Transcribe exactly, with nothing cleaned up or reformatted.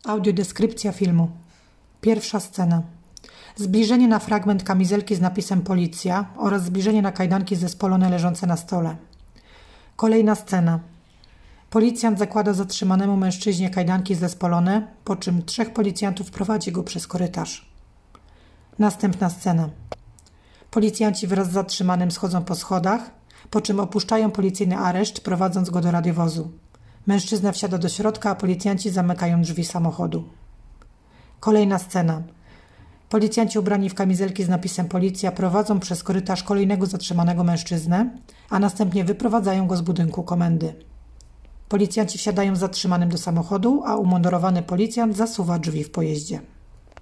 Audiodeskrypcja filmu. Pierwsza scena. Zbliżenie na fragment kamizelki z napisem Policja oraz zbliżenie na kajdanki zespolone leżące na stole. Kolejna scena. Policjant zakłada zatrzymanemu mężczyźnie kajdanki zespolone, po czym trzech policjantów prowadzi go przez korytarz. Następna scena. Policjanci wraz z zatrzymanym schodzą po schodach, po czym opuszczają policyjny areszt, prowadząc go do radiowozu. Mężczyzna wsiada do środka, a policjanci zamykają drzwi samochodu. Kolejna scena. Policjanci ubrani w kamizelki z napisem Policja prowadzą przez korytarz kolejnego zatrzymanego mężczyznę, a następnie wyprowadzają go z budynku komendy. Policjanci wsiadają z zatrzymanym do samochodu, a umundurowany policjant zasuwa drzwi w pojeździe.